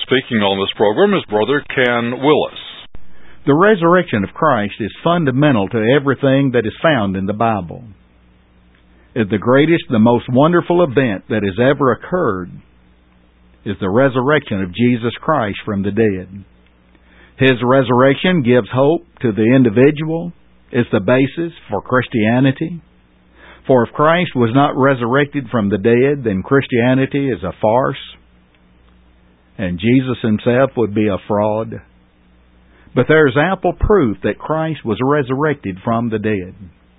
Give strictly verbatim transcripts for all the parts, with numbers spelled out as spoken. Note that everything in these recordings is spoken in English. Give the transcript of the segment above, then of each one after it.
speaking on this program is Brother Ken Willis. The resurrection of Christ is fundamental to everything that is found in the Bible. The greatest, the most wonderful event that has ever occurred is the resurrection of Jesus Christ from the dead. His resurrection gives hope to the individual. It's the basis for Christianity. For if Christ was not resurrected from the dead, then Christianity is a farce, and Jesus himself would be a fraud. But there is ample proof that Christ was resurrected from the dead.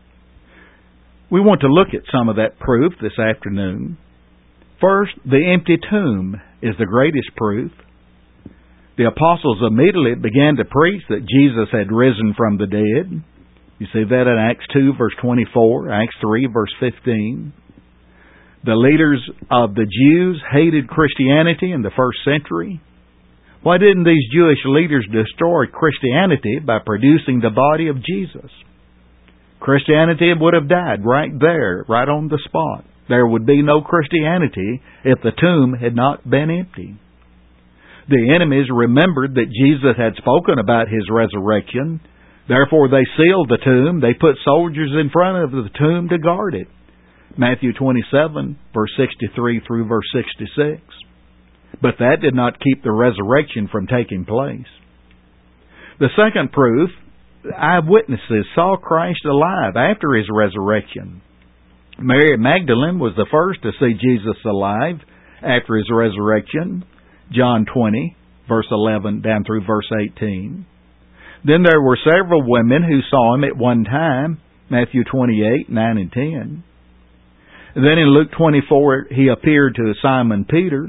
We want to look at some of that proof this afternoon. First, the empty tomb is the greatest proof. The apostles immediately began to preach that Jesus had risen from the dead. You see that in Acts two, verse twenty-four, Acts three, verse fifteen. The leaders of the Jews hated Christianity in the first century. Why didn't these Jewish leaders destroy Christianity by producing the body of Jesus? Christianity would have died right there, right on the spot. There would be no Christianity if the tomb had not been empty. The enemies remembered that Jesus had spoken about his resurrection. Therefore they sealed the tomb. They put soldiers in front of the tomb to guard it. Matthew twenty-seven, verse sixty-three through verse sixty-six. But that did not keep the resurrection from taking place. The second proof, eyewitnesses saw Christ alive after his resurrection. Mary Magdalene was the first to see Jesus alive after his resurrection. John twenty, verse eleven down through verse eighteen. Then there were several women who saw him at one time. Matthew twenty-eight, nine and ten. Then in Luke twenty-four, he appeared to Simon Peter.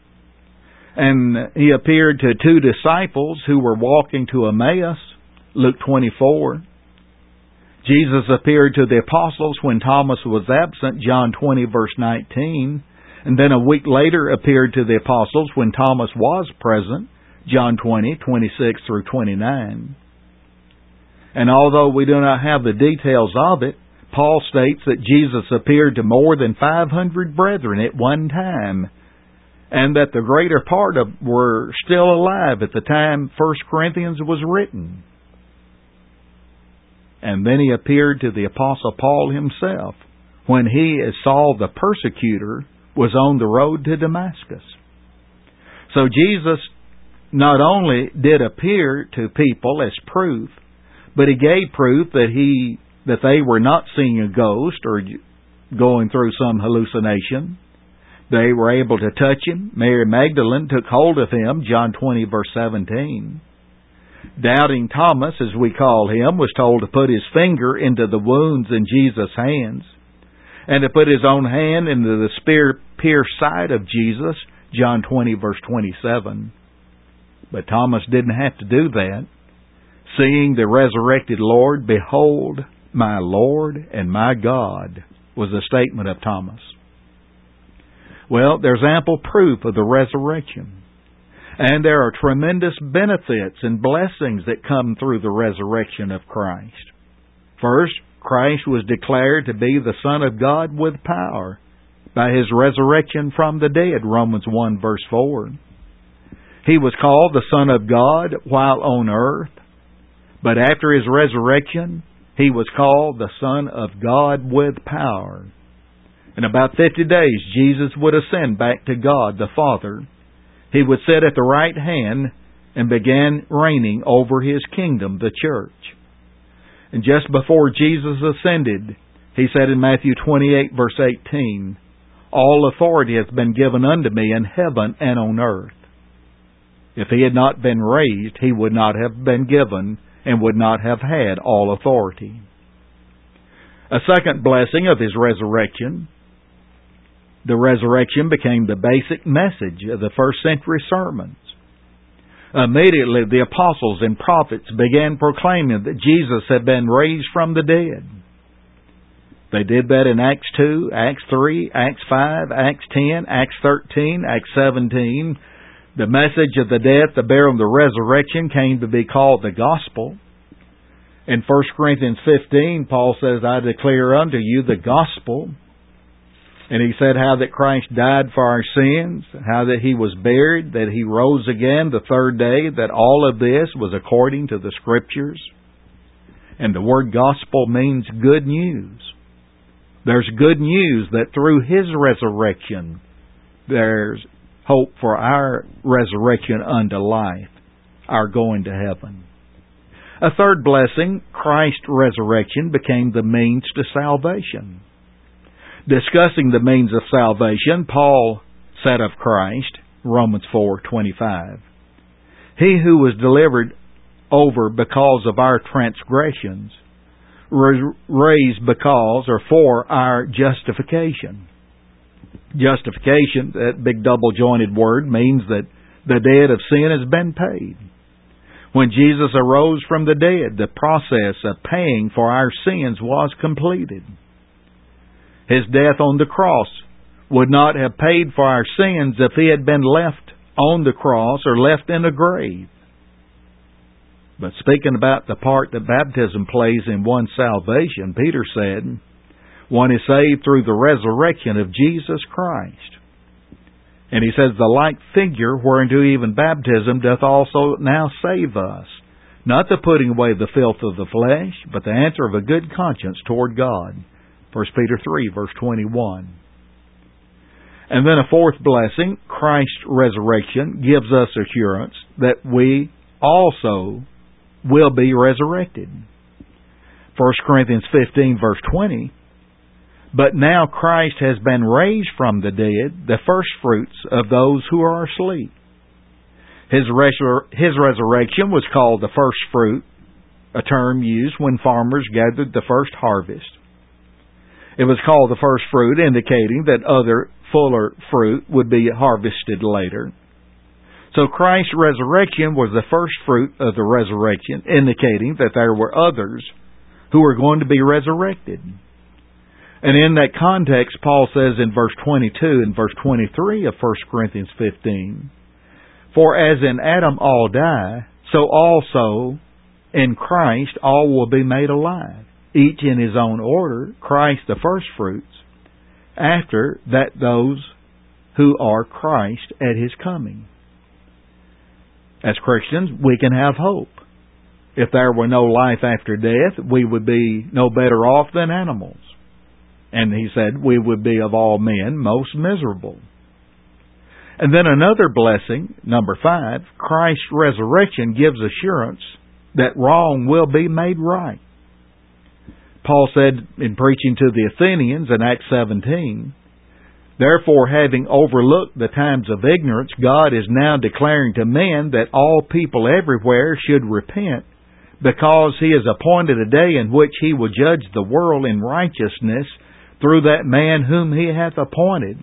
And he appeared to two disciples who were walking to Emmaus. Luke twenty-four. Jesus appeared to the apostles when Thomas was absent. John twenty, verse nineteen. And then a week later appeared to the apostles when Thomas was present. John twenty, twenty-six through twenty-nine. And although we do not have the details of it, Paul states that Jesus appeared to more than five hundred brethren at one time, and that the greater part of were still alive at the time First Corinthians was written. And then he appeared to the Apostle Paul himself when he, as Saul the persecutor, was on the road to Damascus. So Jesus not only did appear to people as proof, but he gave proof that he that they were not seeing a ghost or going through some hallucination. They were able to touch him. Mary Magdalene took hold of him, John twenty, verse seventeen. Doubting Thomas, as we call him, was told to put his finger into the wounds in Jesus' hands and to put his own hand into the spear-pierced side of Jesus, John twenty, verse twenty-seven. But Thomas didn't have to do that. Seeing the resurrected Lord, behold, my Lord and my God, was the statement of Thomas. Well, there's ample proof of the resurrection. And there are tremendous benefits and blessings that come through the resurrection of Christ. First, Christ was declared to be the Son of God with power by his resurrection from the dead, Romans one, verse four. He was called the Son of God while on earth, but after his resurrection, he was called the Son of God with power. In about fifty days, Jesus would ascend back to God the Father. He would sit at the right hand and begin reigning over his kingdom, the church. And just before Jesus ascended, he said in Matthew twenty-eight, verse eighteen, all authority hath been given unto me in heaven and on earth. If he had not been raised, he would not have been given and would not have had all authority. A second blessing of his resurrection, the resurrection became the basic message of the first century sermons. Immediately the apostles and prophets began proclaiming that Jesus had been raised from the dead. They did that in Acts two, Acts three, Acts five, Acts ten, Acts thirteen, Acts seventeen. The message of the death, the burial, and the resurrection came to be called the gospel. In First Corinthians fifteen, Paul says, I declare unto you the gospel. And he said how that Christ died for our sins, how that He was buried, that He rose again the third day, that all of this was according to the Scriptures. And the word gospel means good news. There's good news that through His resurrection, there's hope for our resurrection unto life, our going to heaven. A third blessing, Christ's resurrection became the means to salvation. Discussing the means of salvation, Paul said of Christ, Romans four twenty-five, He who was delivered over because of our transgressions, raised because or for our justification. Justification, that big double-jointed word, means that the debt of sin has been paid. When Jesus arose from the dead, the process of paying for our sins was completed. His death on the cross would not have paid for our sins if He had been left on the cross or left in a grave. But speaking about the part that baptism plays in one's salvation, Peter said, one is saved through the resurrection of Jesus Christ. And he says, the like figure whereunto even baptism doth also now save us, not the putting away the filth of the flesh, but the answer of a good conscience toward God. First Peter three, verse twenty-one. And then a fourth blessing, Christ's resurrection gives us assurance that we also will be resurrected. First Corinthians fifteen, verse twenty. But now Christ has been raised from the dead, the first fruits of those who are asleep. His, resur- his resurrection was called the first fruit, a term used when farmers gathered the first harvest. It was called the first fruit, indicating that other fuller fruit would be harvested later. So Christ's resurrection was the first fruit of the resurrection, indicating that there were others who were going to be resurrected. And in that context, Paul says in verse twenty-two and verse twenty-three of First Corinthians fifteen, For as in Adam all die, so also in Christ all will be made alive, each in his own order, Christ the firstfruits, after that those who are Christ at His coming. As Christians, we can have hope. If there were no life after death, we would be no better off than animals. And he said we would be of all men most miserable. And then another blessing, number five, Christ's resurrection gives assurance that wrong will be made right. Paul said in preaching to the Athenians in Acts seventeen, Therefore, having overlooked the times of ignorance, God is now declaring to men that all people everywhere should repent, because He has appointed a day in which He will judge the world in righteousness through that man whom He hath appointed,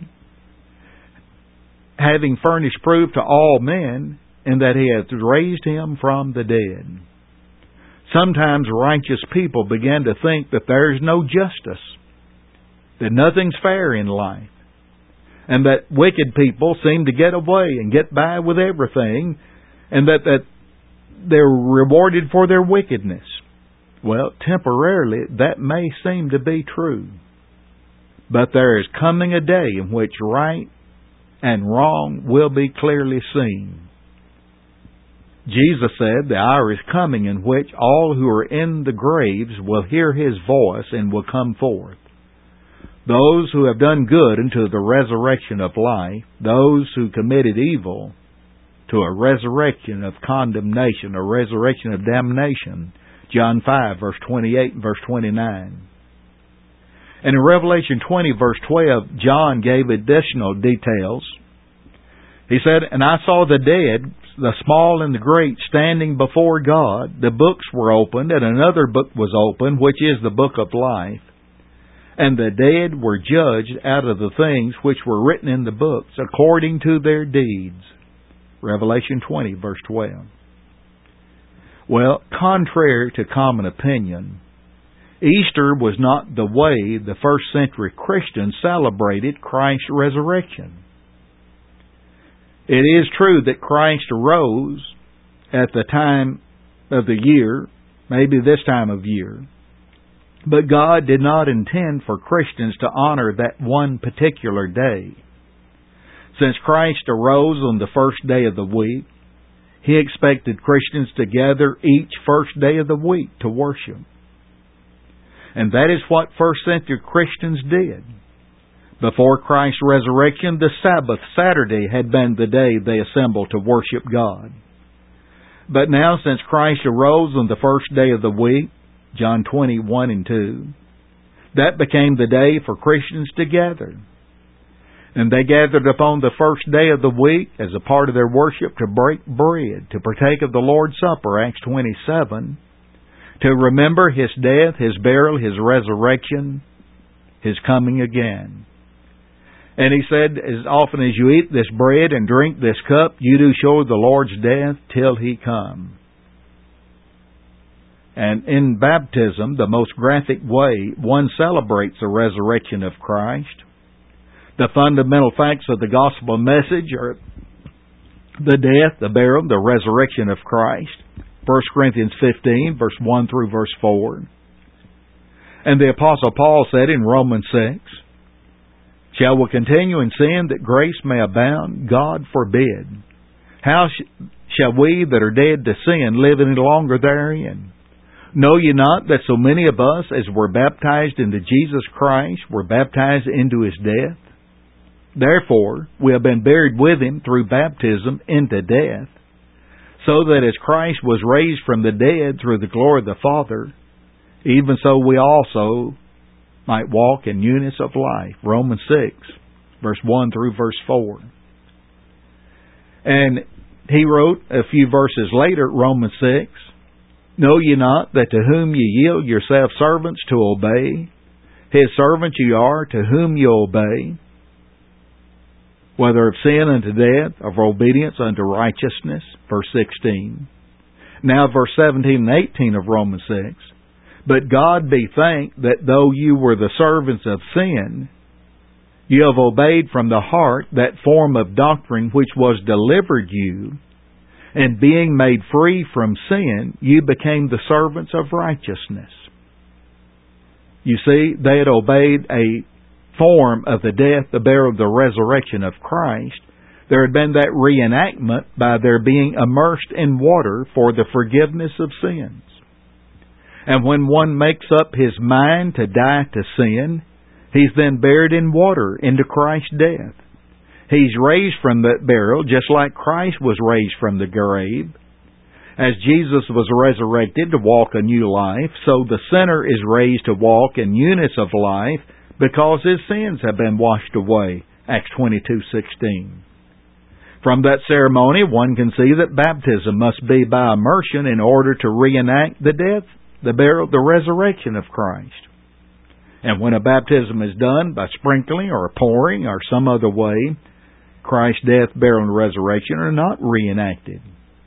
having furnished proof to all men, in that He hath raised Him from the dead. Sometimes righteous people begin to think that there is no justice, that nothing's fair in life, and that wicked people seem to get away and get by with everything, and that, that they're rewarded for their wickedness. Well, temporarily, that may seem to be true. But there is coming a day in which right and wrong will be clearly seen. Jesus said the hour is coming in which all who are in the graves will hear His voice and will come forth. Those who have done good unto the resurrection of life, those who committed evil to a resurrection of condemnation, a resurrection of damnation. John five, verse twenty-eight and verse twenty-nine. And in Revelation twenty, verse twelve, John gave additional details. He said, And I saw the dead, the small and the great, standing before God. The books were opened, and another book was opened, which is the book of life. And the dead were judged out of the things which were written in the books, according to their deeds. Revelation twenty, verse twelve. Well, contrary to common opinion, Easter was not the way the first century Christians celebrated Christ's resurrection. It is true that Christ arose at the time of the year, maybe this time of year, But God did not intend for Christians to honor that one particular day. Since Christ arose on the first day of the week, He expected Christians to gather each first day of the week to worship. And that is what first century Christians did. Before Christ's resurrection, the Sabbath, Saturday, had been the day they assembled to worship God. But now, since Christ arose on the first day of the week, John twenty, one and two, that became the day for Christians to gather. And they gathered upon the first day of the week as a part of their worship to break bread, to partake of the Lord's Supper, Acts twenty-seven, to remember His death, His burial, His resurrection, His coming again. And He said, as often as you eat this bread and drink this cup, you do show the Lord's death till He come. And in baptism, the most graphic way one celebrates the resurrection of Christ. The fundamental facts of the gospel message are the death, the burial, the resurrection of Christ. First Corinthians fifteen, verse one through verse four. And the Apostle Paul said in Romans six, shall we continue in sin that grace may abound? God forbid. How sh- shall we that are dead to sin live any longer therein? Know ye not that so many of us as were baptized into Jesus Christ were baptized into His death? Therefore, we have been buried with Him through baptism into death, so that as Christ was raised from the dead through the glory of the Father, even so we also might walk in newness of life. Romans six, verse one through verse four. And he wrote a few verses later, Romans six, know ye not that to whom ye yield yourselves servants to obey, His servants ye are to whom ye obey, whether of sin unto death, of obedience unto righteousness, verse sixteen. Now verse seventeen and eighteen of Romans six. But God be thanked that though you were the servants of sin, you have obeyed from the heart that form of doctrine which was delivered you, and being made free from sin, you became the servants of righteousness. You see, they had obeyed a form of the death, the burial, the resurrection of Christ. There had been that reenactment by their being immersed in water for the forgiveness of sins. And when one makes up his mind to die to sin, he's then buried in water into Christ's death. He's raised from that burial just like Christ was raised from the grave. As Jesus was resurrected to walk a new life, so the sinner is raised to walk in newness of life because his sins have been washed away. Acts twenty-two sixteen. From that ceremony, one can see that baptism must be by immersion in order to reenact the death, the burial, the resurrection of Christ. And when a baptism is done by sprinkling or pouring or some other way, Christ's death, burial, and resurrection are not reenacted.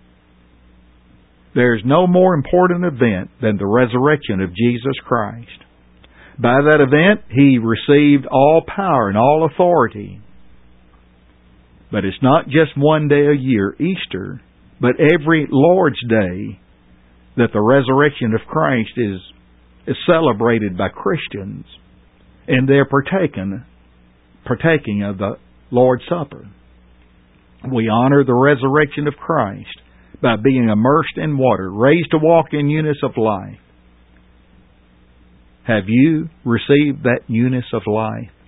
There is no more important event than the resurrection of Jesus Christ. By that event, He received all power and all authority. But it's not just one day a year, Easter, but every Lord's Day that the resurrection of Christ is, is celebrated by Christians, and they're partaken, partaking of the Lord's Supper. We honor the resurrection of Christ by being immersed in water, raised to walk in newness of life. Have you received that newness of life?